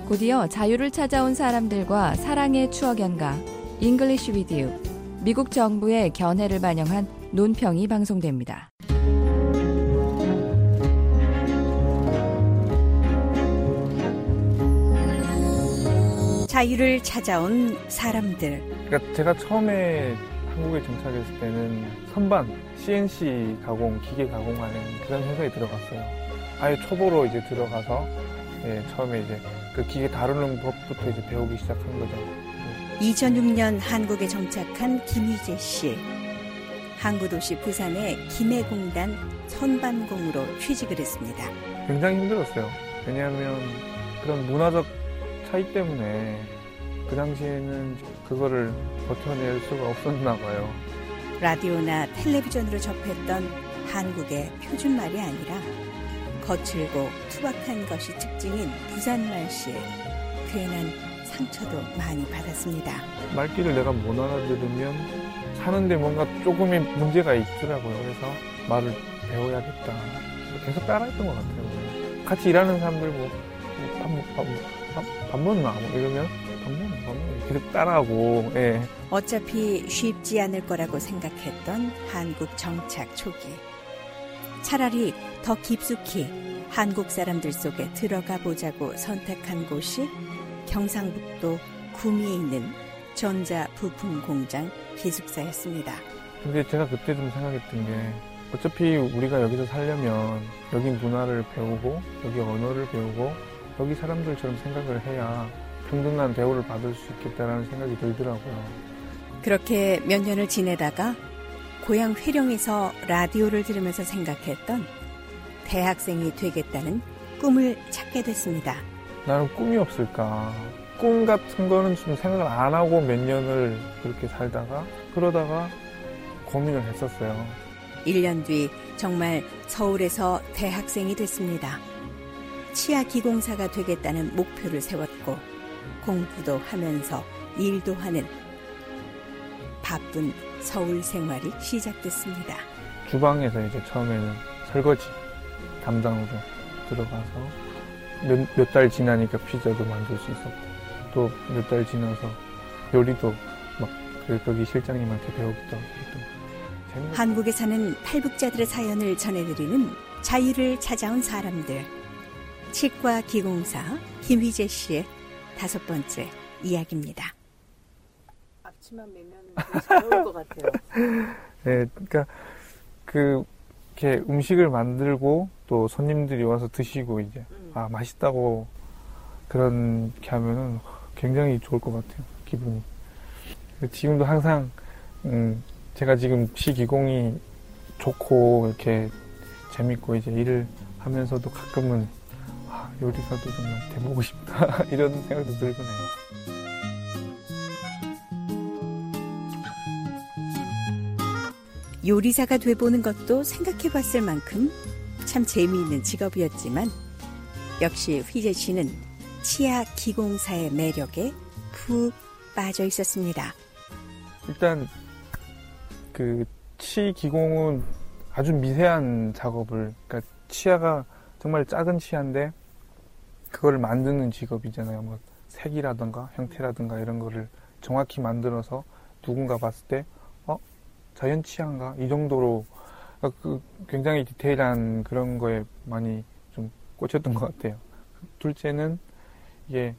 곧이어 자유를 찾아온 사람들과 사랑의 추억 연가 English with You, 미국 정부의 견해를 반영한 논평이 방송됩니다. 자유를 찾아온 사람들. 그러니까 제가 처음에 한국에 정착했을 때는 선반, CNC 가공, 기계 가공하는 그런 회사에 들어갔어요. 아예 초보로 이제 들어가서 처음에 이제 그 기계 다루는 법부터 이제 배우기 시작한 거죠. 2006년 한국에 정착한 김희재 씨. 항구도시 부산의 김해공단 선반공으로 취직을 했습니다. 굉장히 힘들었어요. 왜냐하면 그런 문화적 차이 때문에 그 당시에는 그거를 버텨낼 수가 없었나 봐요. 라디오나 텔레비전으로 접했던 한국의 표준말이 아니라 거칠고 투박한 것이 특징인 부산말씨에 괜한 상처도 많이 받았습니다. 말귀를 내가 못 알아들으면 사는데 뭔가 조금의 문제가 있더라고요. 그래서 말을 배워야겠다. 계속 따라했던 것 같아요. 같이 일하는 사람들 밥 먹나? 이러면 밥 먹나? 계속 따라하고. 예. 어차피 쉽지 않을 거라고 생각했던 한국 정착 초기. 차라리 더 깊숙이 한국 사람들 속에 들어가 보자고 선택한 곳이 경상북도 구미에 있는 전자부품공장 기숙사였습니다. 근데 제가 그때 좀 생각했던 게 어차피 우리가 여기서 살려면 여기 문화를 배우고 여기 언어를 배우고 여기 사람들처럼 생각을 해야 평등한 대우를 받을 수 있겠다라는 생각이 들더라고요. 그렇게 몇 년을 지내다가 고향 회령에서 라디오를 들으면서 생각했던 대학생이 되겠다는 꿈을 찾게 됐습니다. 나는 꿈이 없을까? 꿈 같은 거는 좀 생각을 안 하고 몇 년을 그렇게 살다가 그러다가 고민을 했었어요. 1년 뒤 정말 서울에서 대학생이 됐습니다. 치아 기공사가 되겠다는 목표를 세웠고 공부도 하면서 일도 하는 바쁜 서울 생활이 시작됐습니다. 주방에서 이제 처음에는 설거지 담당으로 들어가서 몇 달 지나니까 피자도 만들 수 있었고 또 몇 달 지나서 요리도 막 거기 실장님한테 배우기도 하고. 한국에 사는 탈북자들의 사연을 전해드리는 자유를 찾아온 사람들. 치과 기공사 김희재 씨의 5번째 이야기입니다. 앞치만 매면 잘 어울 것 같아요. 네, 그러니까 이렇게 음식을 만들고 또 손님들이 와서 드시고 이제 맛있다고 그렇게 하면은 굉장히 좋을 것 같아요. 기분이. 지금도 항상 제가 지금 시기공이 좋고 이렇게 재밌고 이제 일을 하면서도 가끔은 요리사도 정말 돼보고 싶다 이런 생각도 들곤 해요. 요리사가 돼보는 것도 생각해봤을 만큼 참 재미있는 직업이었지만 역시 휘재 씨는 치아 기공사의 매력에 푹 빠져 있었습니다. 일단 치 기공은 아주 미세한 작업을, 그러니까 치아가 정말 작은 치아인데 그걸 만드는 직업이잖아요. 뭐 색이라든가 형태라든가 이런 거를 정확히 만들어서 누군가 봤을 때 자연 치아인가? 이 정도로 굉장히 디테일한 그런 거에 많이 좀 꽂혔던 것 같아요. 둘째는 이게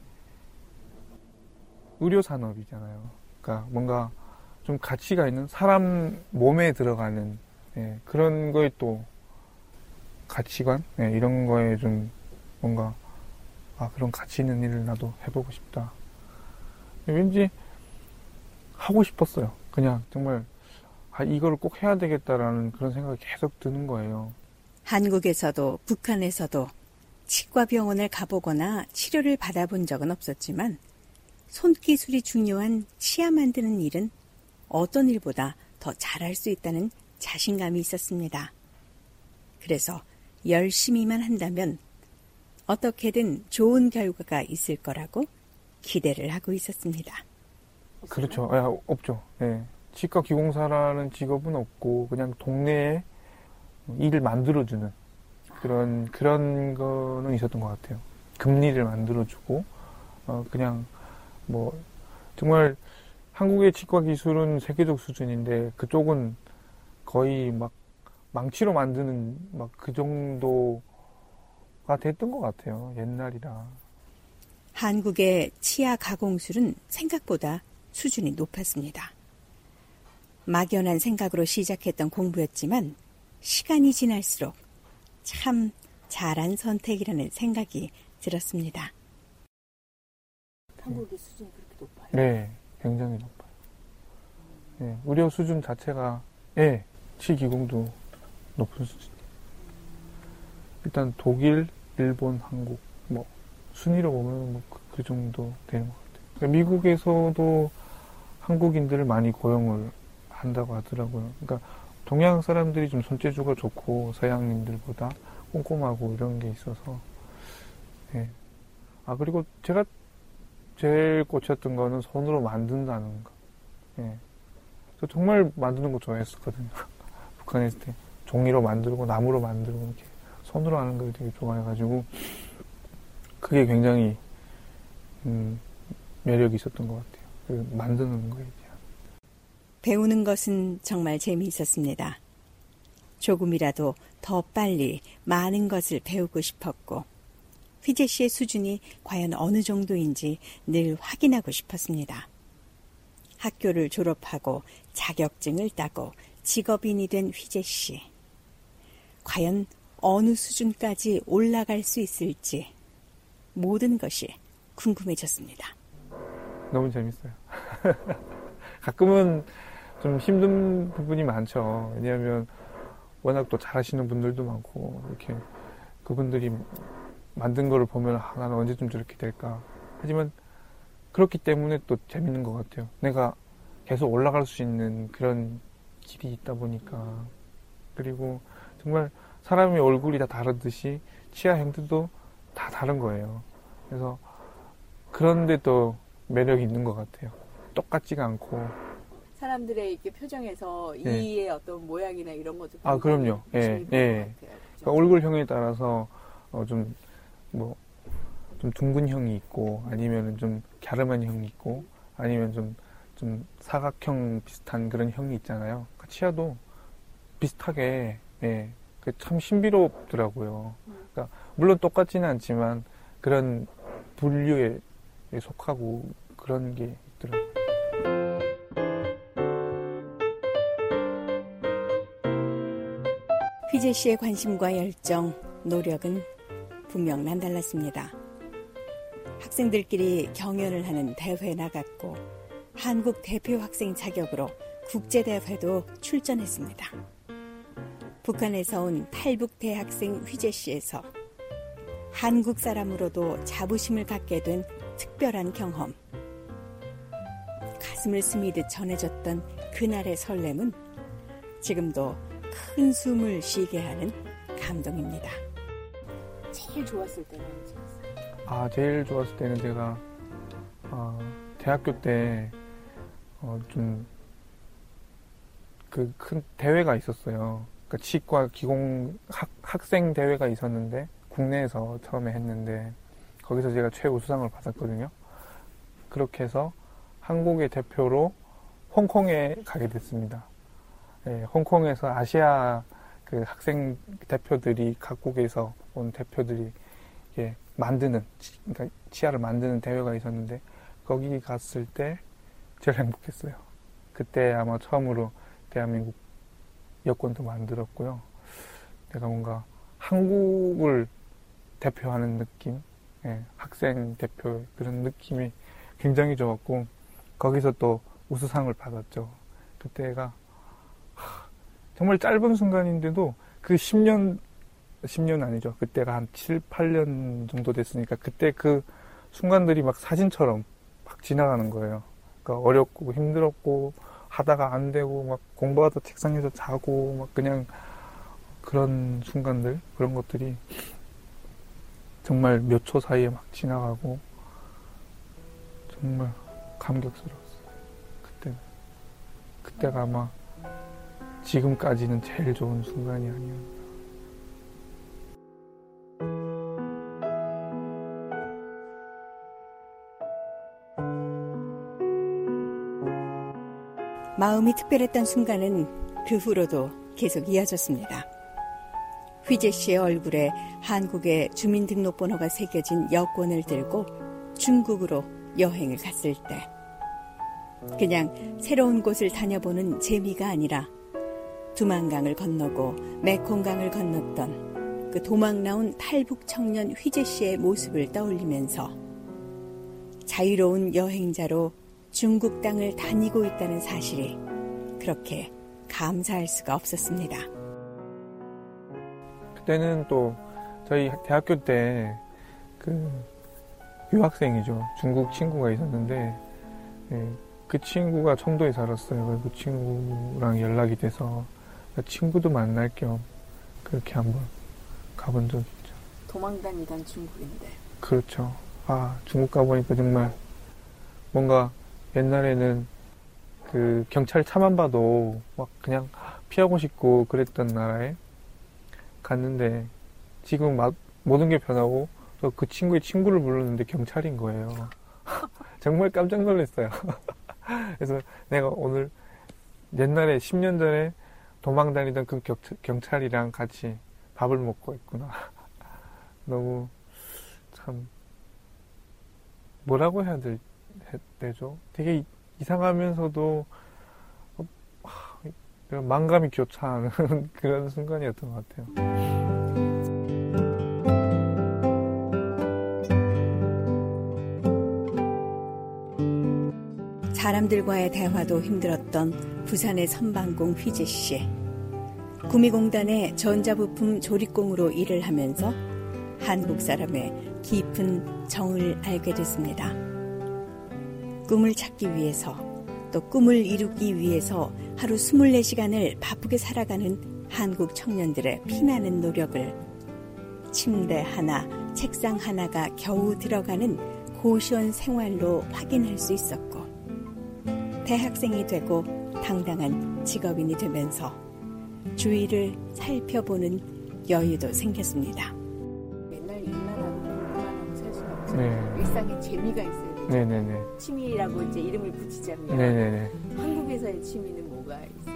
의료산업이잖아요. 그러니까 뭔가 좀 가치가 있는 사람 몸에 들어가는 그런 거에 또 가치관 이런 거에 좀 뭔가 그런 가치 있는 일을 나도 해보고 싶다. 왠지 하고 싶었어요. 그냥 정말 이걸 꼭 해야 되겠다라는 그런 생각이 계속 드는 거예요. 한국에서도 북한에서도 치과병원을 가보거나 치료를 받아본 적은 없었지만 손기술이 중요한 치아 만드는 일은 어떤 일보다 더 잘할 수 있다는 자신감이 있었습니다. 그래서 열심히만 한다면 어떻게든 좋은 결과가 있을 거라고 기대를 하고 있었습니다. 그렇죠. 없죠. 네. 치과 기공사라는 직업은 없고 그냥 동네에 일을 만들어주는 그런 거는 있었던 것 같아요. 금리를 만들어주고 그냥 뭐 정말 한국의 치과 기술은 세계적 수준인데 그쪽은 거의 막 망치로 만드는 막 그 정도가 됐던 것 같아요. 옛날이라. 한국의 치아 가공술은 생각보다 수준이 높았습니다. 막연한 생각으로 시작했던 공부였지만 시간이 지날수록 참 잘한 선택이라는 생각이 들었습니다. 한국의 수준이 그렇게 높아요? 네, 굉장히 높아요. 네, 의료 수준 자체가 치기공도 높은 수준. 일단 독일, 일본, 한국 뭐 순위로 보면 뭐 그 정도 되는 것 같아요. 그러니까 미국에서도 한국인들을 많이 고용을 한다고 하더라고요. 그러니까 동양 사람들이 좀 손재주가 좋고 서양인들보다 꼼꼼하고 이런 게 있어서. 네. 그리고 제가 제일 꽂혔던 거는 손으로 만든다는 거. 예. 저 정말 만드는 거 좋아했었거든요. 북한에 있을 때 종이로 만들고 나무로 만들고 이렇게 손으로 하는 걸 되게 좋아해가지고 그게 굉장히 매력이 있었던 것 같아요. 그 만드는 거에 대한. 배우는 것은 정말 재미있었습니다. 조금이라도 더 빨리 많은 것을 배우고 싶었고 휘재 씨의 수준이 과연 어느 정도인지 늘 확인하고 싶었습니다. 학교를 졸업하고 자격증을 따고 직업인이 된 휘재 씨. 과연 어느 수준까지 올라갈 수 있을지 모든 것이 궁금해졌습니다. 너무 재밌어요. 가끔은 좀 힘든 부분이 많죠. 왜냐하면 워낙 또 잘하시는 분들도 많고 이렇게 그분들이 만든 거를 보면 나는 언제쯤 저렇게 될까. 하지만 그렇기 때문에 또 재밌는 것 같아요. 내가 계속 올라갈 수 있는 그런 길이 있다 보니까. 그리고 정말 사람의 얼굴이 다 다르듯이 치아 형태도 다 다른 거예요. 그래서 그런데 또 매력이 있는 것 같아요. 똑같지가 않고. 사람들의 이렇게 표정에서 네. 이의 어떤 모양이나 이런 것도 그럼요. 예. 그러니까 얼굴형에 따라서 좀 둥근형이 있고 아니면 좀 갸름한 형이 있고 아니면 좀 사각형 비슷한 그런 형이 있잖아요. 그러니까 치아도 비슷하게 참 신비롭더라고요. 그러니까 물론 똑같지는 않지만 그런 분류에 속하고 그런 게 있더라고요. 휘재 씨의 관심과 열정, 노력은 분명 남달랐습니다. 학생들끼리 경연을 하는 대회에 나갔고 한국 대표 학생 자격으로 국제대회도 출전했습니다. 북한에서 온 탈북 대학생 휘재 씨에서 한국 사람으로도 자부심을 갖게 된 특별한 경험. 가슴을 스미듯 전해졌던 그날의 설렘은 지금도 큰 숨을 쉬게 하는 감동입니다. 제일 좋았을 때는 언제였어요? 제일 좋았을 때는 제가 대학교 때 좀 그 큰 대회가 있었어요. 그러니까 치과 기공 학생 대회가 있었는데 국내에서 처음에 했는데 거기서 제가 최우수상을 받았거든요. 그렇게 해서 한국의 대표로 홍콩에 가게 됐습니다. 네, 홍콩에서 아시아 그 학생 대표들이 각국에서 온 대표들이 이렇게 만드는 그러니까 치아를 만드는 대회가 있었는데 거기 갔을 때 제일 행복했어요. 그때 아마 처음으로 대한민국 여권도 만들었고요. 내가 뭔가 한국을 대표하는 느낌, 학생 대표 그런 느낌이 굉장히 좋았고 거기서 또 우수상을 받았죠. 그때가 정말 짧은 순간인데도 그 10년 아니죠. 그때가 한 7, 8년 정도 됐으니까 그때 그 순간들이 막 사진처럼 막 지나가는 거예요. 그러니까 어렵고 힘들었고 하다가 안 되고 막 공부하다 책상에서 자고 막 그냥 그런 순간들, 그런 것들이 정말 몇 초 사이에 막 지나가고 정말 감격스러웠어요. 그때가 아마 지금까지는 제일 좋은 순간이 아니었나. 마음이 특별했던 순간은 그 후로도 계속 이어졌습니다. 휘재 씨의 얼굴에 한국의 주민등록번호가 새겨진 여권을 들고 중국으로 여행을 갔을 때 그냥 새로운 곳을 다녀보는 재미가 아니라 두만강을 건너고 메콩강을 건넜던 그 도망 나온 탈북 청년 휘재 씨의 모습을 떠올리면서 자유로운 여행자로 중국 땅을 다니고 있다는 사실이 그렇게 감사할 수가 없었습니다. 그때는 또 저희 대학교 때 그 유학생이죠. 중국 친구가 있었는데 그 친구가 청도에 살았어요. 그 친구랑 연락이 돼서 친구도 만날 겸 그렇게 한번 가본 적이 있죠. 도망다니던 중국인데. 그렇죠. 중국 가보니까 정말 뭔가 옛날에는 그 경찰 차만 봐도 막 그냥 피하고 싶고 그랬던 나라에 갔는데 지금 모든 게 변하고 또 그 친구의 친구를 불렀는데 경찰인 거예요. 정말 깜짝 놀랐어요. 그래서 내가 오늘 옛날에 10년 전에 도망 다니던 그 경찰이랑 같이 밥을 먹고 있구나. 너무 참 뭐라고 해야 되죠? 되게 이상하면서도 만감이 교차하는 그런 순간이었던 것 같아요. 사람들과의 대화도 힘들었던 부산의 선방공 휘재 씨. 구미공단의 전자부품 조립공으로 일을 하면서 한국 사람의 깊은 정을 알게 됐습니다. 꿈을 찾기 위해서 또 꿈을 이루기 위해서 하루 24시간을 바쁘게 살아가는 한국 청년들의 피나는 노력을 침대 하나, 책상 하나가 겨우 들어가는 고시원 생활로 확인할 수 있었고 대학생이 되고 당당한 직업인이 되면서 주위를 살펴보는 여유도 생겼습니다. 맨날 일만 하고 공부만 하고 살 수는 없죠. 네. 일상에 재미가 있어야 되죠. 네네네. 취미라고 이제 이름을 붙이자면 네네네. 한국에서의 취미는 뭐가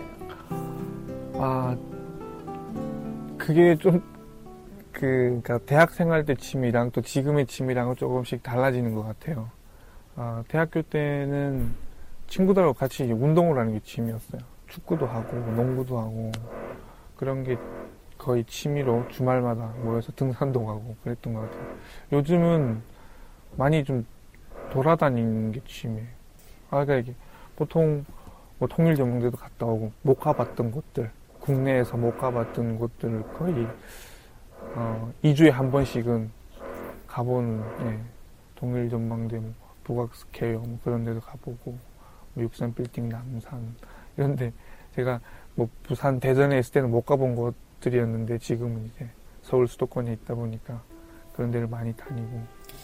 있어요? 그게 좀 그러니까 대학 생활 때 취미랑 또 지금의 취미랑은 조금씩 달라지는 것 같아요. 대학교 때는 친구들하고 같이 운동을 하는 게 취미였어요. 축구도 하고 농구도 하고 그런 게 거의 취미로 주말마다 모여서 등산도 가고 그랬던 것 같아요. 요즘은 많이 좀 돌아다니는 게 취미예요. 그러니까 이게 보통 뭐 통일전망대도 갔다 오고 못 가봤던 곳들, 국내에서 못 가봤던 곳들을 거의 2주에 한 번씩은 가보는 통일전망대, 뭐 북악스퀘어 뭐 그런 데도 가보고 육산 빌딩, 남산 이런데 제가 뭐 부산, 대전에 있을 때는 못 가본 곳들이었는데 지금은 이제 서울 수도권에 있다 보니까 그런 데를 많이 다니고.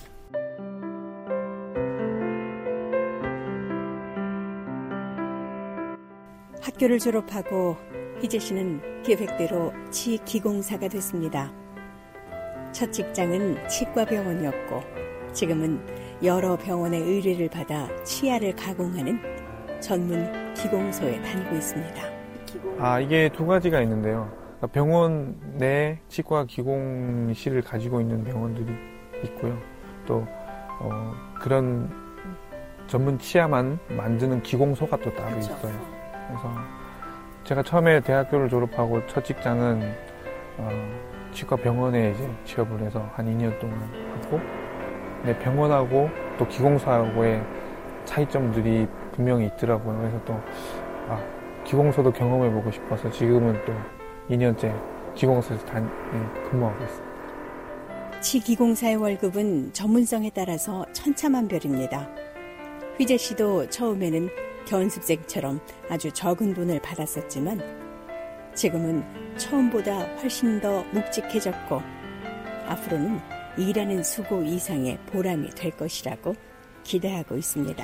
학교를 졸업하고 휘재 씨는 계획대로 치기공사가 됐습니다. 첫 직장은 치과병원이었고 지금은 여러 병원의 의뢰를 받아 치아를 가공하는 전문 기공소에 다니고 있습니다. 이게 두 가지가 있는데요. 병원 내 치과 기공실을 가지고 있는 병원들이 있고요. 또 그런 전문 치아만 만드는 기공소가 또 따로 그렇죠. 있어요. 그래서 제가 처음에 대학교를 졸업하고 첫 직장은 치과 병원에 이제 취업을 해서 한 2년 동안 하고, 네, 병원하고 또 기공소하고의 차이점들이 분명히 있더라고요. 그래서 또 기공소도 경험해보고 싶어서 지금은 또 2년째 기공소에서 근무하고 있습니다. 치기공사의 월급은 전문성에 따라서 천차만별입니다. 휘재 씨도 처음에는 견습생처럼 아주 적은 돈을 받았었지만 지금은 처음보다 훨씬 더 묵직해졌고 앞으로는 일하는 수고 이상의 보람이 될 것이라고 기대하고 있습니다.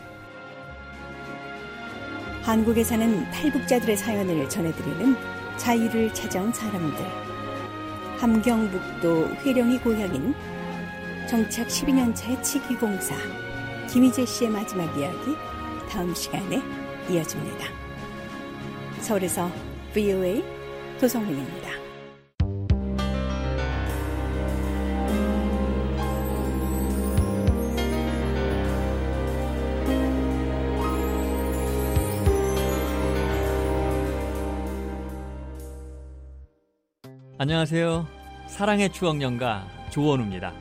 한국에 사는 탈북자들의 사연을 전해드리는 자유를 찾아온 사람들. 함경북도 회령이 고향인 정착 12년차의 치기공사 김희재 씨의 마지막 이야기 다음 시간에 이어집니다. 서울에서 VOA 도성훈입니다. 안녕하세요. 사랑의 추억연가 조원우입니다.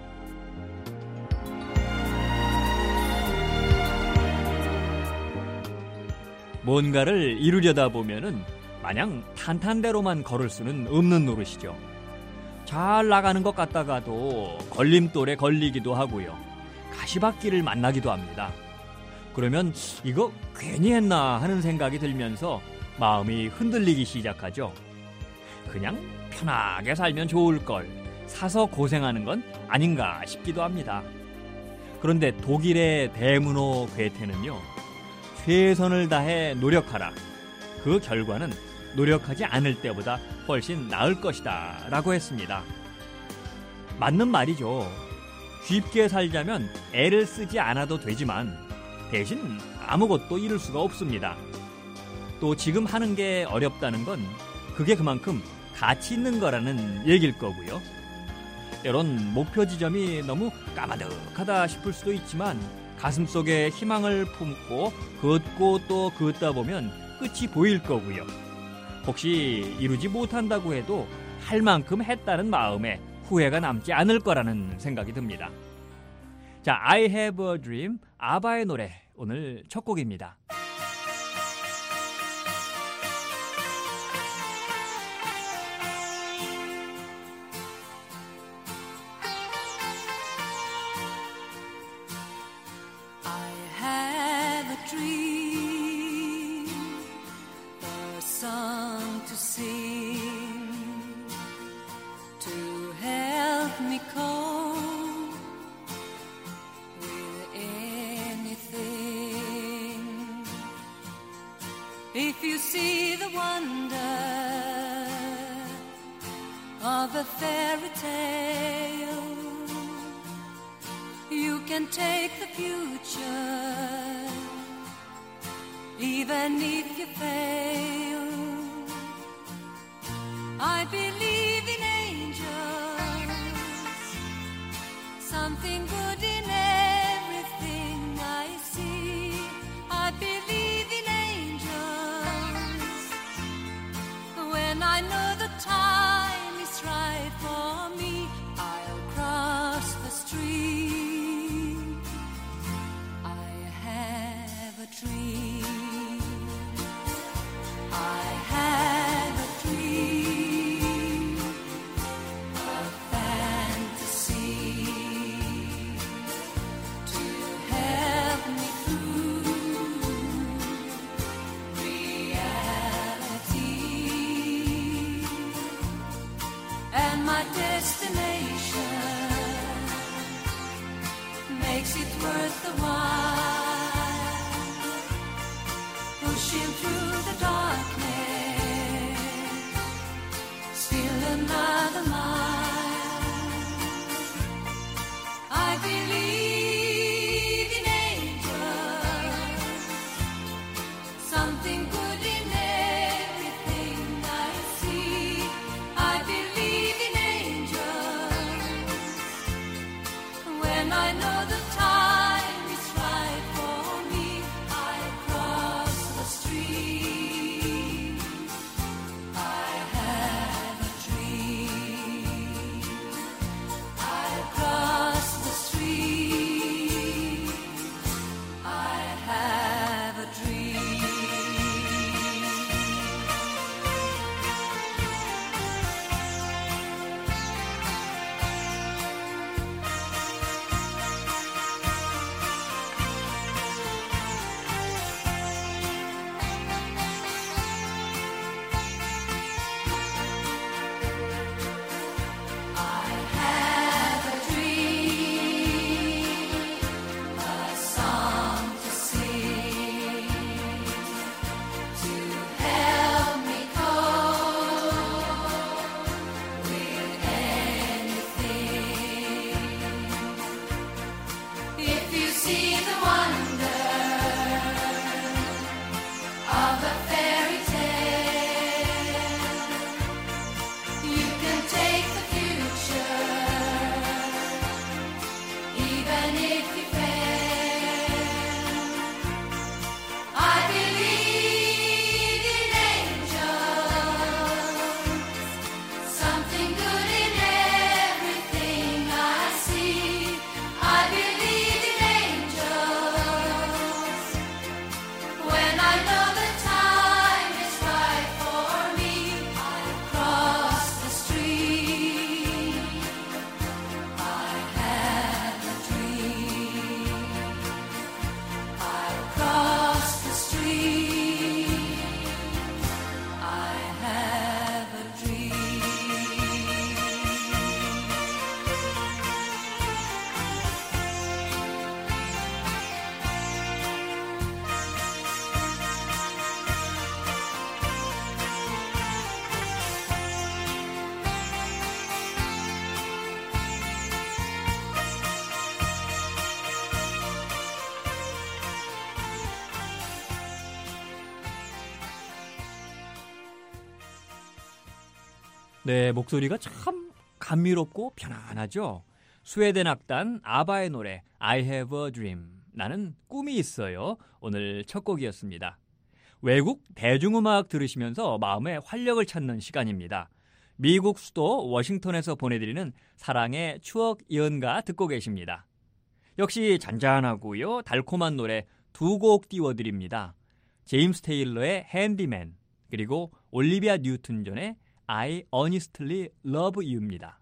뭔가를 이루려다 보면은 마냥 탄탄대로만 걸을 수는 없는 노릇이죠. 잘 나가는 것 같다가도 걸림돌에 걸리기도 하고요. 가시밭길을 만나기도 합니다. 그러면 이거 괜히 했나 하는 생각이 들면서 마음이 흔들리기 시작하죠. 그냥 편하게 살면 좋을 걸 사서 고생하는 건 아닌가 싶기도 합니다. 그런데 독일의 대문호 괴테는요, 최선을 다해 노력하라. 그 결과는 노력하지 않을 때보다 훨씬 나을 것이다 라고 했습니다. 맞는 말이죠. 쉽게 살자면 애를 쓰지 않아도 되지만 대신 아무것도 이룰 수가 없습니다. 또 지금 하는 게 어렵다는 건 그게 그만큼 가치 있는 거라는 얘기일 거고요. 때론 목표 지점이 너무 까마득하다 싶을 수도 있지만 가슴속에 희망을 품고 걷고 또 걷다 보면 끝이 보일 거고요. 혹시 이루지 못한다고 해도 할 만큼 했다는 마음에 후회가 남지 않을 거라는 생각이 듭니다. 자, I Have a Dream, 아바의 노래, 오늘 첫 곡입니다. If you see the wonder of a fairy tale, you can take the future, even if you fail. I believe in angels, something good in everything I see. I believe in when I know the time is right for me, I'll cross the street. I have a dream. I have a dream, a fantasy to help me through reality. And my destination makes it worth the while, pushing through the darkness, still another mile. I believe in angels, something good in everything I see. I believe in when I know the time is right for me, I cross the street. I have a dream. 네, 목소리가 참 감미롭고 편안하죠. 스웨덴 악단 아바의 노래 I have a dream. 나는 꿈이 있어요. 오늘 첫 곡이었습니다. 외국 대중음악 들으시면서 마음의 활력을 찾는 시간입니다. 미국 수도 워싱턴에서 보내드리는 사랑의 추억 연가 듣고 계십니다. 역시 잔잔하고요 달콤한 노래 두 곡 띄워드립니다. 제임스 테일러의 핸디맨 그리고 올리비아 뉴튼 존의 I honestly love you입니다.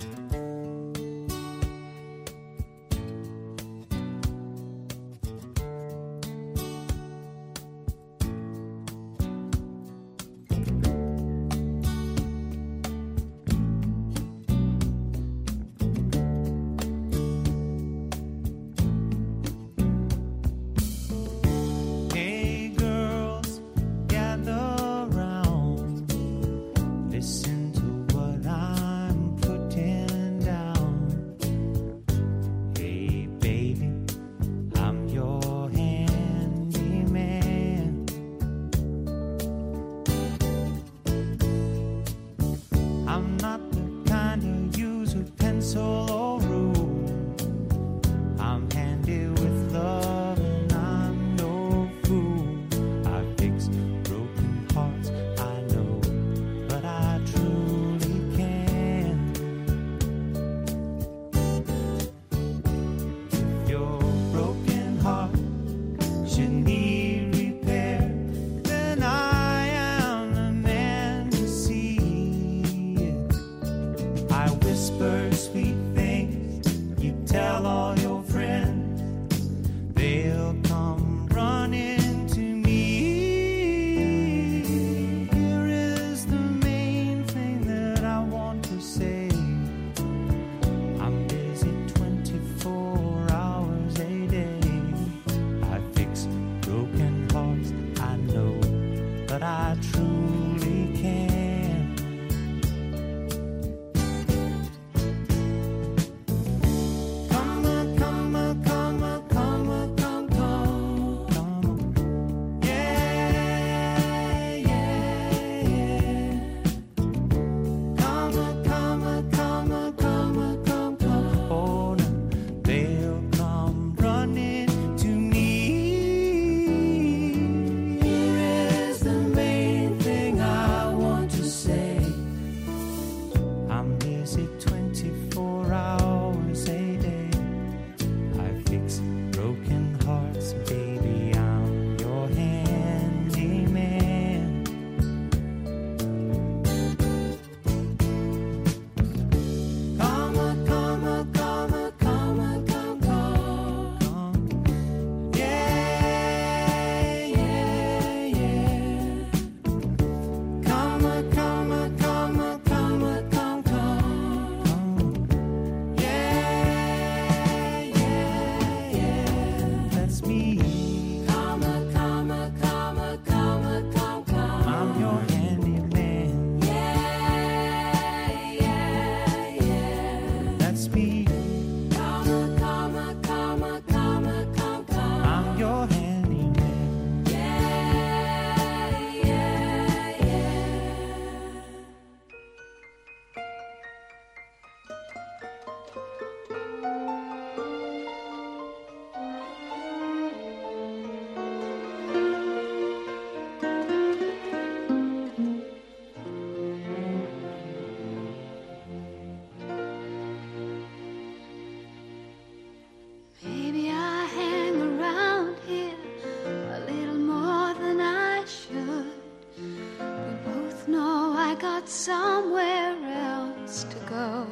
Somewhere else to go,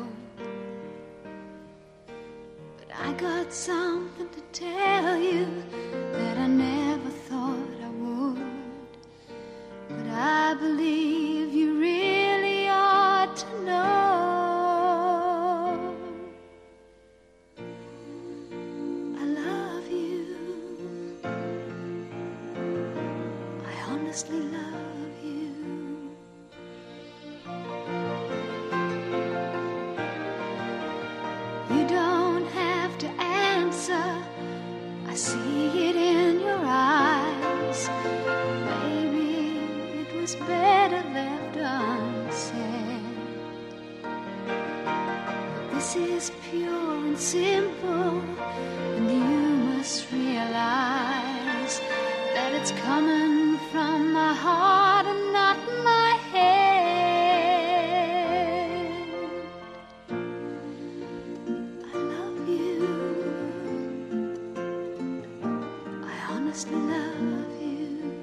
but I got something to tell you that I never thought I would, but I believe you really ought to know. I love you, I honestly love you. You don't have to answer, I see it in your eyes. Maybe it was better left unsaid. it's coming from my heart and not my head. I love you. I honestly love you.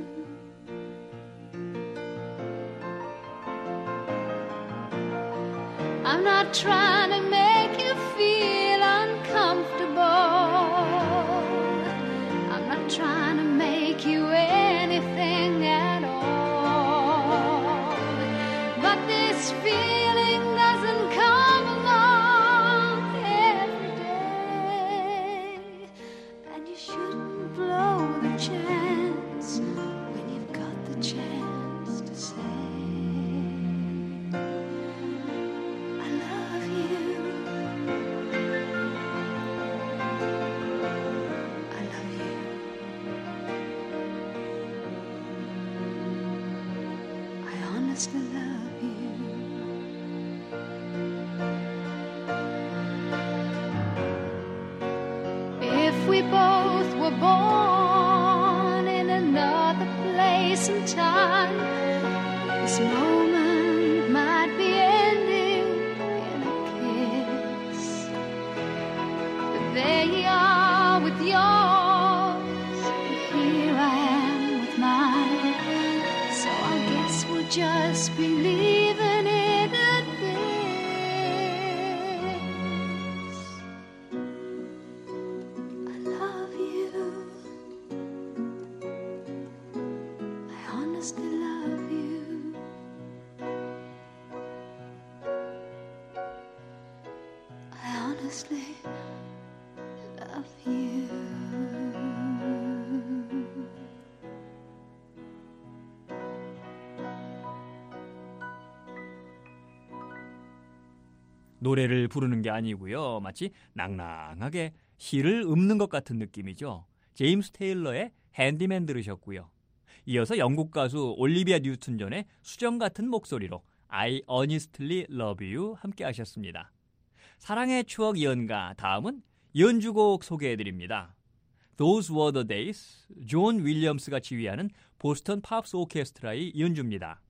I'm not trying to make you feel uncomfortable. I'm not trying to make you anything at all. But this feeling doesn't come along every day. And you shouldn't blow the chance when you've got the chance to say, I love you. I love you. I honestly love you. If we both were born in another place and time, this moment might be ending in a kiss. But there you are with yours, and here I am with mine. So I guess we'll just be leaving it at this. I love you. I honestly love you. I honestly love you. 노래를 부르는 게 아니고요. 마치 낭낭하게 시를 읊는 것 같은 느낌이죠. 제임스 테일러의 핸디맨 들으셨고요. 이어서 영국 가수 올리비아 뉴튼 존의 수정 같은 목소리로 I honestly love you 함께 하셨습니다. 사랑의 추억 연가, 다음은 연주곡 소개해드립니다. Those were the days, 존 윌리엄스가 지휘하는 보스턴 팝스 오케스트라의 연주입니다.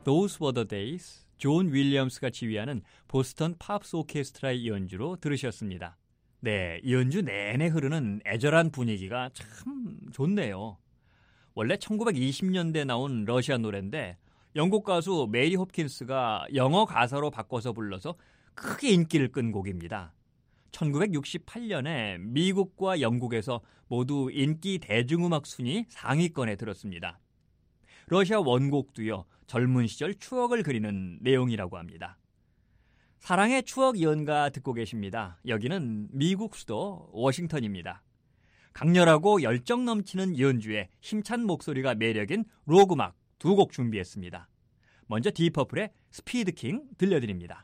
Those Were the Days, 존 윌리엄스가 지휘하는 보스턴 팝스 오케스트라의 연주로 들으셨습니다. 네, 이 연주 내내 흐르는 애절한 분위기가 참 좋네요. 원래 1920년대 나온 러시아 노래인데 영국 가수 메리 홉킨스가 영어 가사로 바꿔서 불러서 크게 인기를 끈 곡입니다. 1968년에 미국과 영국에서 모두 인기 대중음악 순위 상위권에 들었습니다. 러시아 원곡도요, 젊은 시절 추억을 그리는 내용이라고 합니다. 사랑의 추억 연가 듣고 계십니다. 여기는 미국 수도 워싱턴입니다. 강렬하고 열정 넘치는 연주에 힘찬 목소리가 매력인 록 음악 두 곡 준비했습니다. 먼저 디퍼플의 스피드킹 들려드립니다.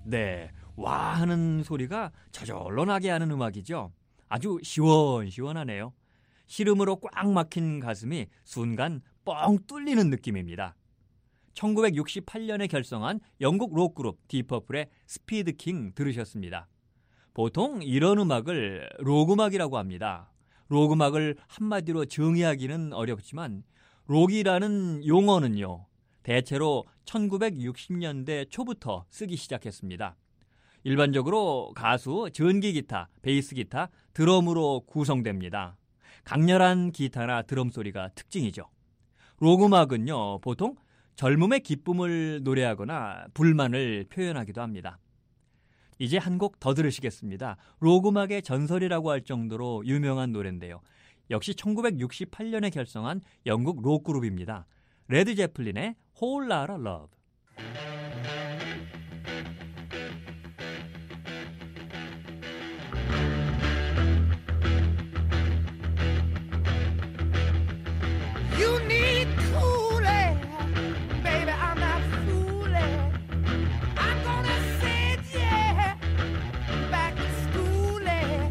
네, 와 하는 소리가 저절로 나게 하는 음악이죠. 아주 시원시원하네요. 시름으로 꽉 막힌 가슴이 순간 뻥 뚫리는 느낌입니다. 1968년에 결성한 영국 록그룹 디퍼플의 스피드킹 들으셨습니다. 보통 이런 음악을 록음악이라고 합니다. 록음악을 한마디로 정의하기는 어렵지만 록이라는 용어는요, 대체로 1960년대 초부터 쓰기 시작했습니다. 일반적으로 가수, 전기기타, 베이스기타, 드럼으로 구성됩니다. 강렬한 기타나 드럼 소리가 특징이죠. 록음악은요, 보통 젊음의 기쁨을 노래하거나 불만을 표현하기도 합니다. 이제 한 곡 더 들으시겠습니다. 록음악의 전설이라고 할 정도로 유명한 노래인데요. 역시 1968년에 결성한 영국 록그룹입니다. 레드 제플린의 Whole Lotta Love. You need cooling, baby. I'm not fooling. I'm gonna send you back to schooling,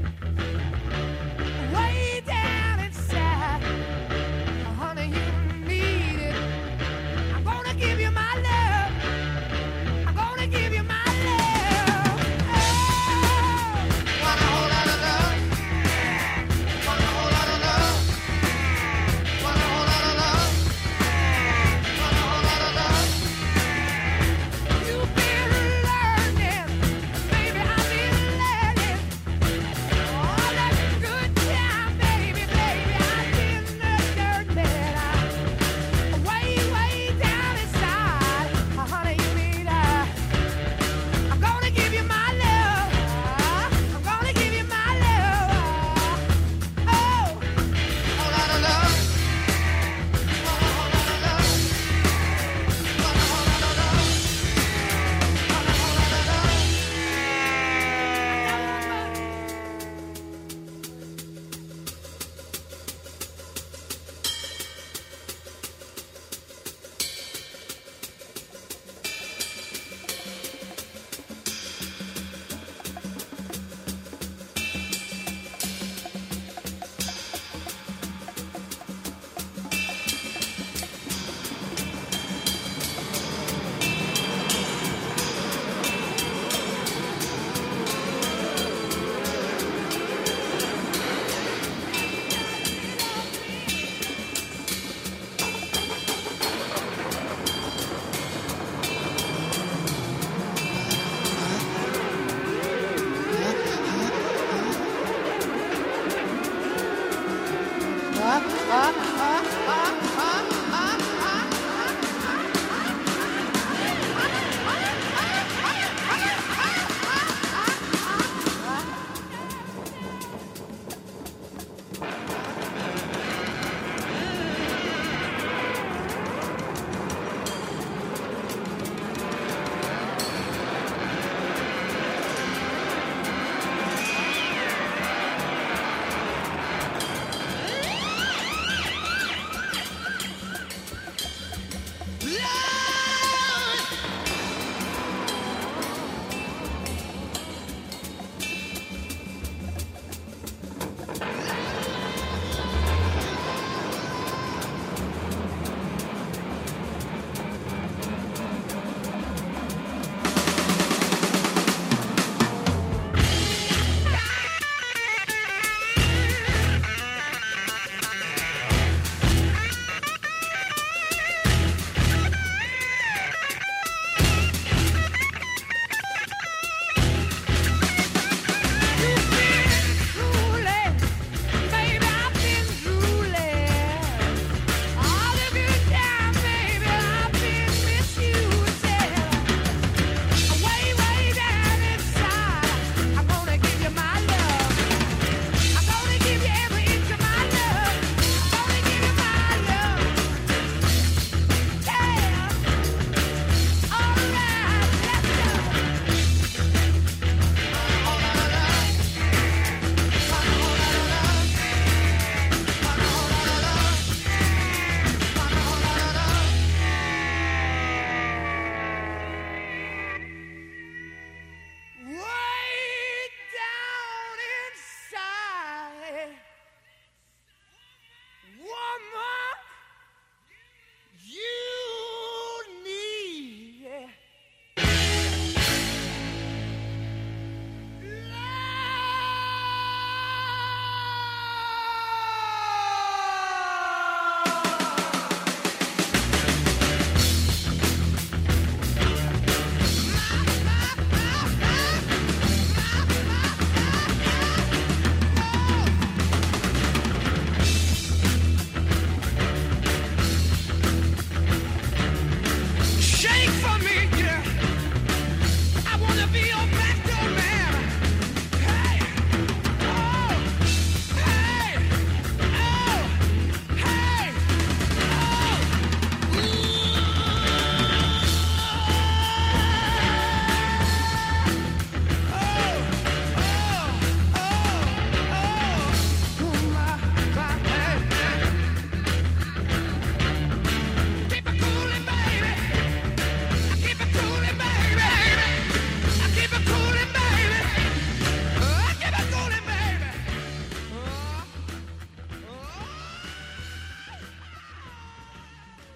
way down inside. Honey, you need it. I'm gonna give you my love.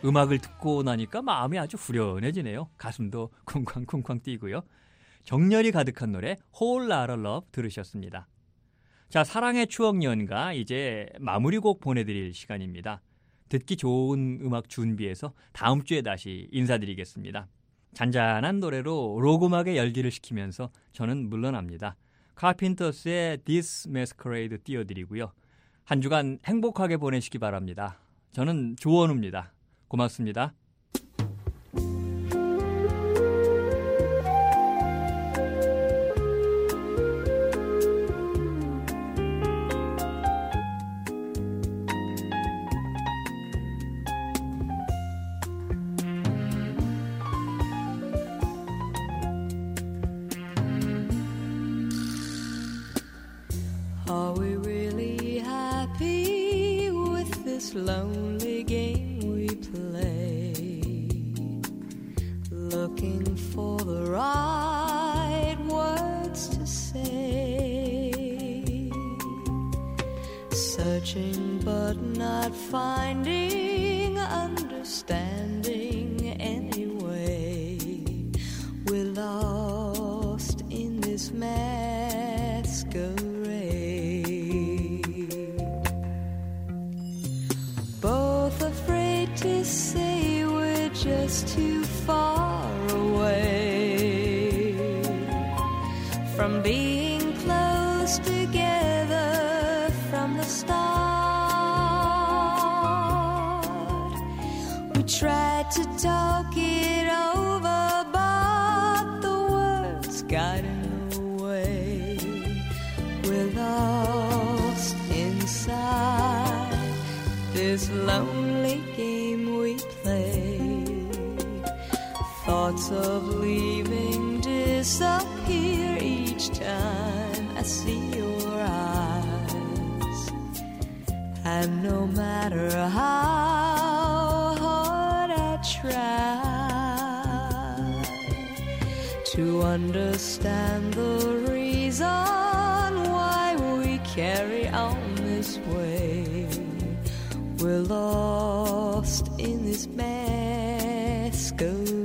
음악을 듣고 나니까 마음이 아주 후련해지네요. 가슴도 쿵쾅쿵쾅 뛰고요. 정열이 가득한 노래 Whole Lotta Love 들으셨습니다. 자, 사랑의 추억 연가 이제 마무리곡 보내드릴 시간입니다. 듣기 좋은 음악 준비해서 다음 주에 다시 인사드리겠습니다. 잔잔한 노래로 록 음악의 열기를 식히면서 저는 물러납니다. 카펜터스의 This Masquerade 띄워드리고요. 한 주간 행복하게 보내시기 바랍니다. 저는 조원우입니다. 고맙습니다. Are we really happy with this lonely game we play? Looking for the right words to say, searching but not finding understanding anyway. We're lost in this masquerade. To say we're just too far away from being close together from the start. We tried to talk it over, but the words got in the way. We're lost inside this lonely game we play. Thoughts of leaving disappear each time I see your eyes. And no matter how hard I try to understand the reason why we carry on this way, we're lost in this masquerade.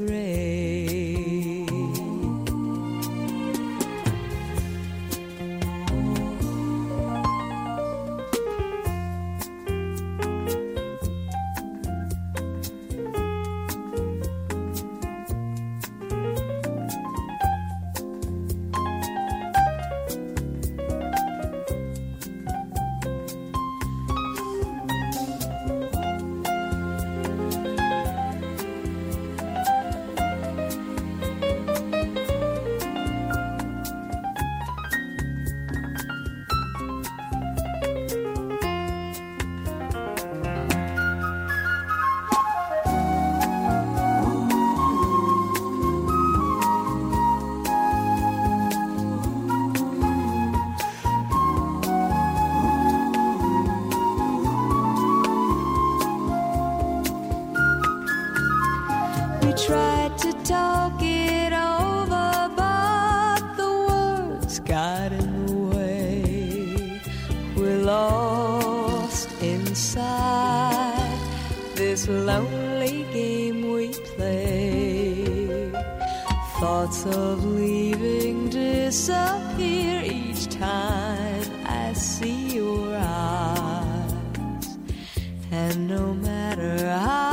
Tried to talk it over, but the words got in the way. We're lost inside this lonely game we play. Thoughts of leaving disappear each time I see your eyes. And no matter how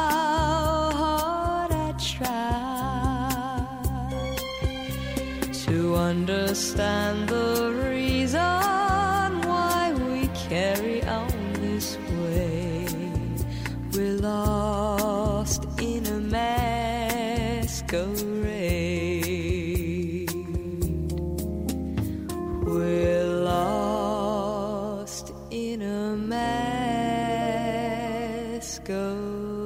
to understand the reason why we carry on this way, we're lost in a masquerade. We're lost in a masquerade.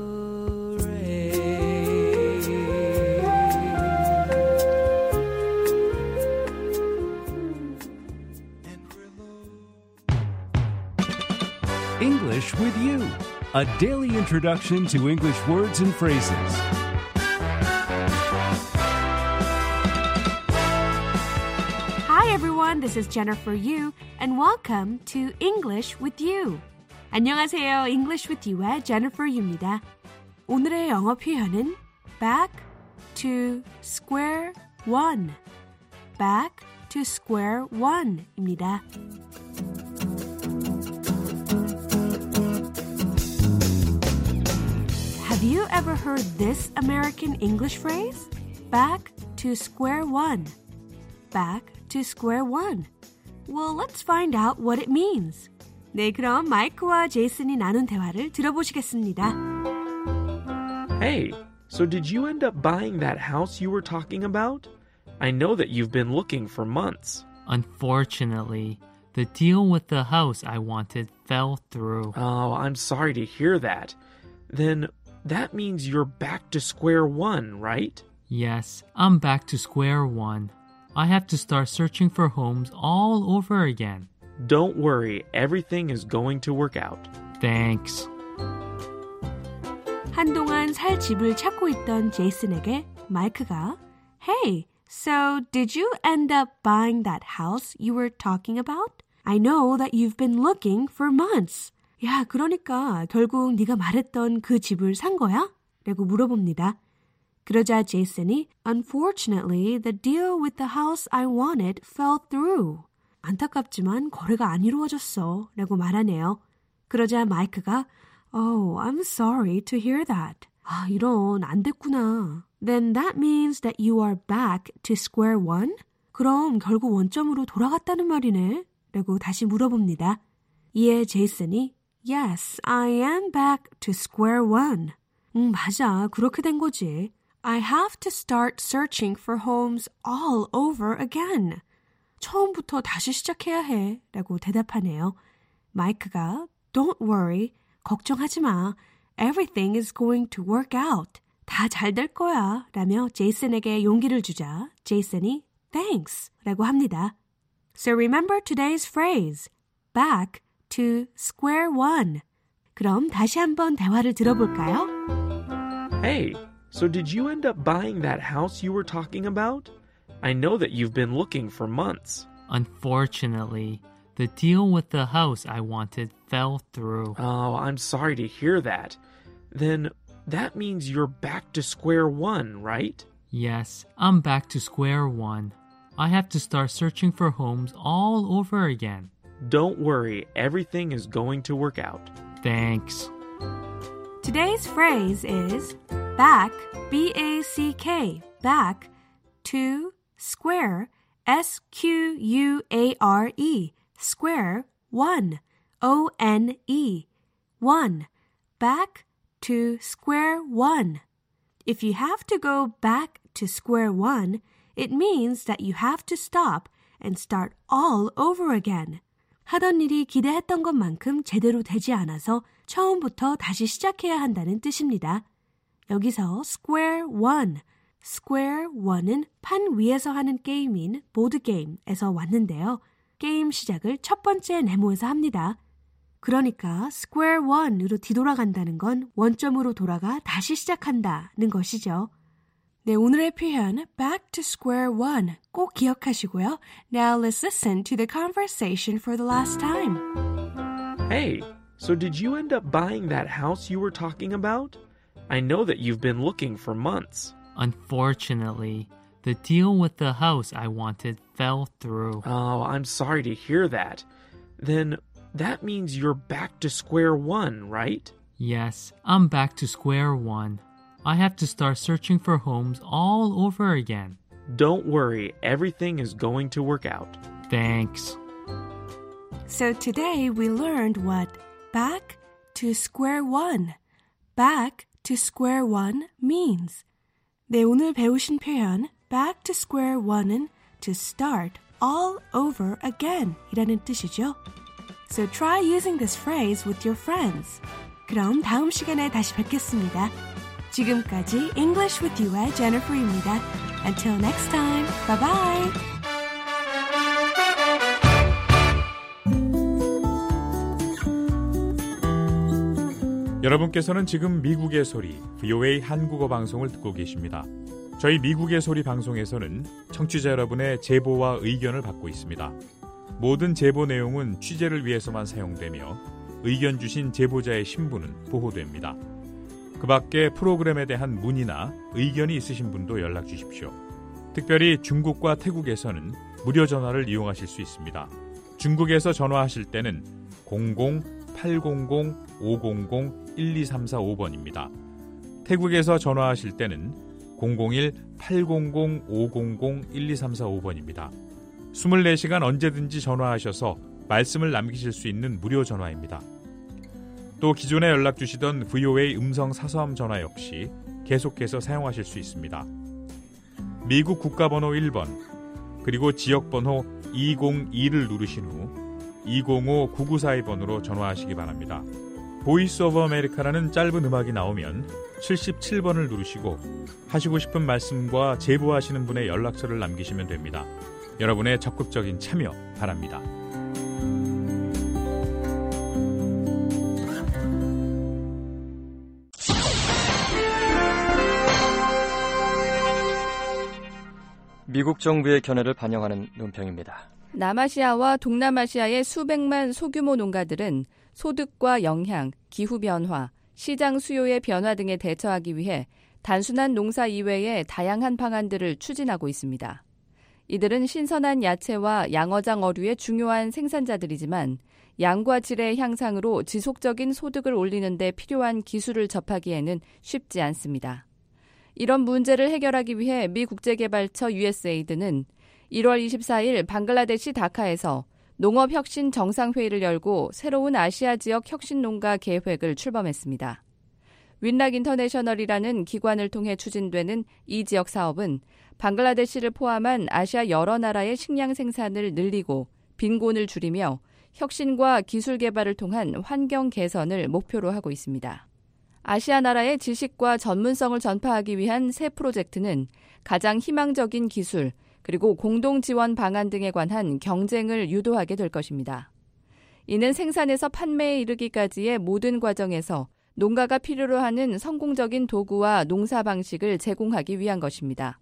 English with You, a daily introduction to English words and phrases. Hi everyone, this is Jennifer Yu, and welcome to English with You. 안녕하세요, English with You의 Jennifer Yu입니다. 오늘의 영어 표현은 back to square one. back to square one입니다. Have you ever heard this American English phrase? Back to square one. Back to square one. Well, let's find out what it means. 네, 그럼 마이크와 제이슨이 나눈 대화를 들어보시겠습니다. Hey, so did you end up buying that house you were talking about? I know that you've been looking for months. Unfortunately, the deal with the house I wanted fell through. Oh, I'm sorry to hear that. Then that means you're back to square one, right? Yes, I'm back to square one. I have to start searching for homes all over again. Don't worry, everything is going to work out. Thanks. 한동안 살 집을 찾고 있던 제이슨에게 마이크가 Hey, so did you end up buying that house you were talking about? I know that you've been looking for months. 야, 그러니까 결국 네가 말했던 그 집을 산 거야? 라고 물어봅니다. 그러자 제이슨이 Unfortunately, the deal with the house I wanted fell through. 안타깝지만 거래가 안 이루어졌어. 라고 말하네요. 그러자 마이크가 Oh, I'm sorry to hear that. 아, 이런 안 됐구나. Then that means that you are back to square one? 그럼 결국 원점으로 돌아갔다는 말이네. 라고 다시 물어봅니다. 이에 제이슨이 Yes, I am back to square one. 맞아. 그렇게 된 거지. I have to start searching for homes all over again. 처음부터 다시 시작해야 해. 라고 대답하네요. 마이크가 Don't worry. 걱정하지 마. Everything is going to work out. 다 잘 될 거야. 라며 제이슨에게 용기를 주자 제이슨이 Thanks. 라고 합니다. So remember today's phrase. Back to square one. 그럼 다시 한번 대화를 들어볼까요? Hey, so did you end up buying that house you were talking about? I know that you've been looking for months. Unfortunately, the deal with the house I wanted fell through. Oh, I'm sorry to hear that. Then that means you're back to square one, right? Yes, I'm back to square one. I have to start searching for homes all over again. Don't worry, everything is going to work out. Thanks. Today's phrase is back, B-A-C-K, back to square, S-Q-U-A-R-E, square, one, O-N-E, one, back to square one. If you have to go back to square one, it means that you have to stop and start all over again. 하던 일이 기대했던 것만큼 제대로 되지 않아서 처음부터 다시 시작해야 한다는 뜻입니다. 여기서 square one, square one은 판 위에서 하는 게임인 보드게임에서 왔는데요. 게임 시작을 첫 번째 네모에서 합니다. 그러니까 square one으로 뒤돌아간다는 건 원점으로 돌아가 다시 시작한다는 것이죠. 네, 오늘의 표현 back to square one 꼭 기억하시고요. Now let's listen to the conversation for the last time. Hey, so did you end up buying that house you were talking about? I know that you've been looking for months. Unfortunately, the deal with the house I wanted fell through. Oh, I'm sorry to hear that. Then that means you're back to square one, right? Yes, I'm back to square one. I have to start searching for homes all over again. Don't worry, everything is going to work out. Thanks. So today we learned what back to square one, back to square one means. 네, 오늘 배우신 표현 back to square one은 to start all over again 이라는 뜻이죠. So try using this phrase with your friends. 그럼 다음 시간에 다시 뵙겠습니다. 지금까지 English with You의 Jennifer입니다. Until next time, bye bye. 여러분께서는 지금 미국의 소리 VOA 한국어 방송을 듣고 계십니다. 저희 미국의 소리 방송에서는 청취자 여러분의 제보와 의견을 받고 있습니다. 모든 제보 내용은 취재를 위해서만 사용되며 의견 주신 제보자의 신분은 보호됩니다. 그 밖에 프로그램에 대한 문의나 의견이 있으신 분도 연락 주십시오. 특별히 중국과 태국에서는 무료 전화를 이용하실 수 있습니다. 중국에서 전화하실 때는 00-800-500-12345번입니다. 태국에서 전화하실 때는 001-800-500-12345번입니다. 24시간 언제든지 전화하셔서 말씀을 남기실 수 있는 무료 전화입니다. 또 기존에 연락 주시던 VOA 음성 사서함 전화 역시 계속해서 사용하실 수 있습니다. 미국 국가번호 1번 그리고 지역번호 202를 누르신 후 205-9942번으로 전화하시기 바랍니다. 보이스 오브 아메리카라는 짧은 음악이 나오면 77번을 누르시고 하시고 싶은 말씀과 제보하시는 분의 연락처를 남기시면 됩니다. 여러분의 적극적인 참여 바랍니다. 미국 정부의 견해를 반영하는 논평입니다. 남아시아와 동남아시아의 수백만 소규모 농가들은 소득과 영향, 기후변화, 시장 수요의 변화 등에 대처하기 위해 단순한 농사 이외의 다양한 방안들을 추진하고 있습니다. 이들은 신선한 야채와 양어장 어류의 중요한 생산자들이지만 양과 질의 향상으로 지속적인 소득을 올리는 데 필요한 기술을 접하기에는 쉽지 않습니다. 이런 문제를 해결하기 위해 미 국제개발처 USAID는 1월 24일 방글라데시 다카에서 농업혁신 정상회의를 열고 새로운 아시아 지역 혁신농가 계획을 출범했습니다. 윈락 인터내셔널이라는 기관을 통해 추진되는 이 지역 사업은 방글라데시를 포함한 아시아 여러 나라의 식량 생산을 늘리고 빈곤을 줄이며 혁신과 기술 개발을 통한 환경 개선을 목표로 하고 있습니다. 아시아 나라의 지식과 전문성을 전파하기 위한 새 프로젝트는 가장 희망적인 기술, 그리고 공동 지원 방안 등에 관한 경쟁을 유도하게 될 것입니다. 이는 생산에서 판매에 이르기까지의 모든 과정에서 농가가 필요로 하는 성공적인 도구와 농사 방식을 제공하기 위한 것입니다.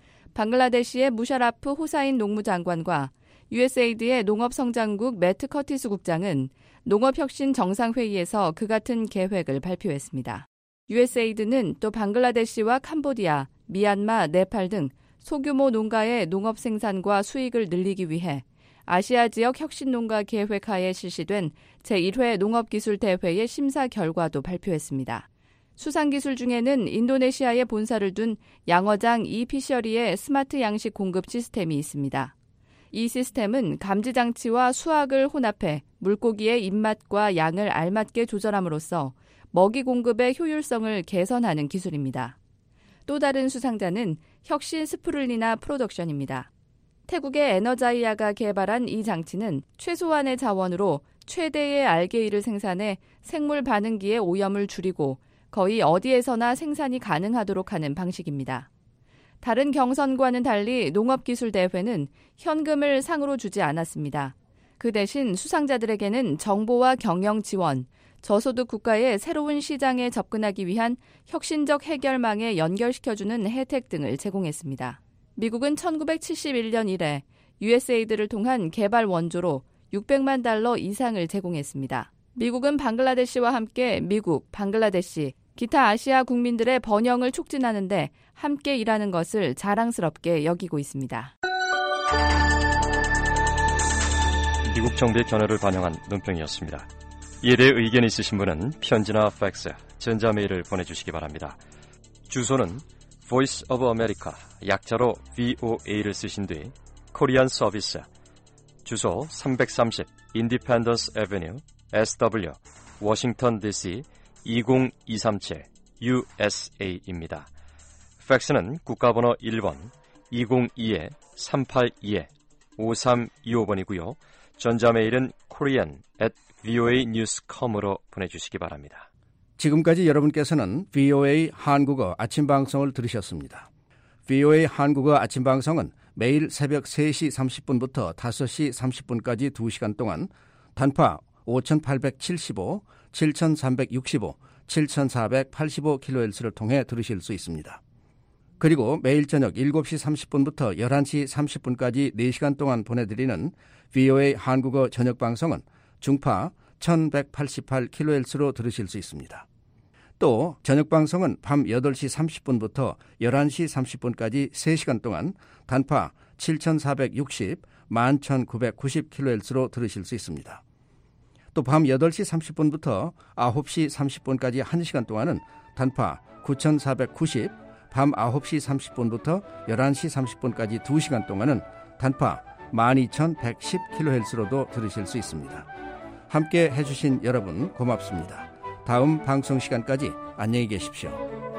방글라데시의 무샤라프 호사인 농무장관과 USAID의 농업성장국 매트 커티스 국장은 농업혁신 정상회의에서 그 같은 계획을 발표했습니다. USAID는 또 방글라데시와 캄보디아, 미얀마, 네팔 등 소규모 농가의 농업 생산과 수익을 늘리기 위해 아시아 지역 혁신농가 계획하에 실시된 제1회 농업기술대회의 심사 결과도 발표했습니다. 수상기술 중에는 인도네시아에 본사를 둔 양어장 이피셔리의 스마트 양식 공급 시스템이 있습니다. 이 시스템은 감지장치와 수학을 혼합해 물고기의 입맛과 양을 알맞게 조절함으로써 먹이 공급의 효율성을 개선하는 기술입니다. 또 다른 수상자는 혁신 스프룰리나 프로덕션입니다. 태국의 에너자이아가 개발한 이 장치는 최소한의 자원으로 최대의 알게이를 생산해 생물 반응기의 오염을 줄이고 거의 어디에서나 생산이 가능하도록 하는 방식입니다. 다른 경선과는 달리 농업기술대회는 현금을 상으로 주지 않았습니다. 그 대신 수상자들에게는 정보와 경영 지원, 저소득 국가의 새로운 시장에 접근하기 위한 혁신적 해결망에 연결시켜주는 혜택 등을 제공했습니다. 미국은 1971년 이래 USAID를 통한 개발 원조로 600만 달러 이상을 제공했습니다. 미국은 방글라데시와 함께 미국, 방글라데시, 기타 아시아 국민들의 번영을 촉진하는 데 함께 일하는 것을 자랑스럽게 여기고 있습니다. 미국 정부의 견해를 반영한 논평이었습니다. 이에 대해 의견 있으신 분은 편지나 팩스, 전자메일을 보내주시기 바랍니다. 주소는 Voice of America, 약자로 VOA를 쓰신 뒤 코리안 서비스, 주소 330 Independence Avenue, SW, 워싱턴 DC 20237 USA입니다. 팩스는 국가번호 1번 202-382-5325번이고요. 전자메일은 korean@voanews.com으로 보내주시기 바랍니다. 지금까지 여러분께서는 VOA 한국어 아침방송을 들으셨습니다. VOA 한국어 아침방송은 매일 새벽 3시 30분부터 5시 30분까지 2시간 동안 단파 5875, 7365, 7485kHz를 통해 들으실 수 있습니다. 그리고 매일 저녁 7시 30분부터 11시 30분까지 4시간 동안 보내드리는 VOA 한국어 저녁방송은 중파 1188kHz로 들으실 수 있습니다. 또 저녁 방송은 밤 8시 30분부터 11시 30분까지 3시간 동안 단파 7460, 11990kHz로 들으실 수 있습니다. 또 밤 8시 30분부터 9시 30분까지 1시간 동안은 단파 9490, 밤 9시 30분부터 11시 30분까지 2시간 동안은 단파 12110kHz로도 들으실 수 있습니다. 함께 해주신 여러분 고맙습니다. 다음 방송 시간까지 안녕히 계십시오.